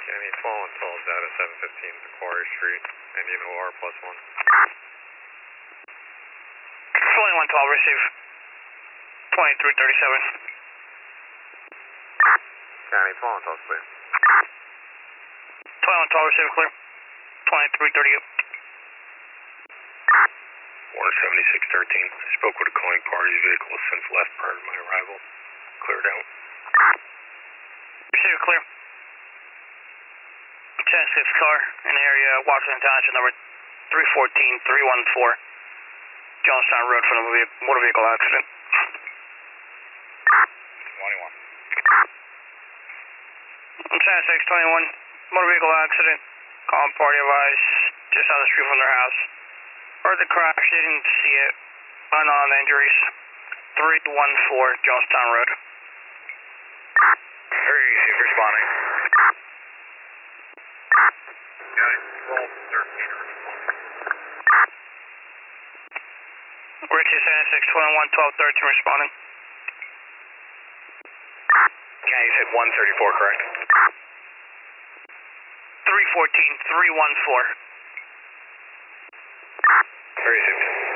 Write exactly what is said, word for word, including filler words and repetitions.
County twelve and twelve data seven fifteen to Quarry Street, Indian O R plus one. twenty-one twelve, receive. twenty-three thirty-seven. County twelve and twelve clear. twenty-one twelve, receive clear. twenty-three thirty-eight. one seventy-six thirteen. I spoke with a calling party vehicle since left prior to my arrival. Cleared out. Receive clear. ten six car in the area, Washington Township, number three fourteen three one four, Jonestown Road for a motor vehicle accident. twenty-one. ten six twenty-one, motor vehicle accident. Calling party advice, just down the street from their house. Heard the crash, didn't see it. Unknown injuries. three one four, Jonestown Road. Very easy, responding. twelve thirteen. Richie, ten six twenty-one, twelve thirteen, responding. Yeah, you said one thirty-four, correct? three fourteen three one four. Very easy.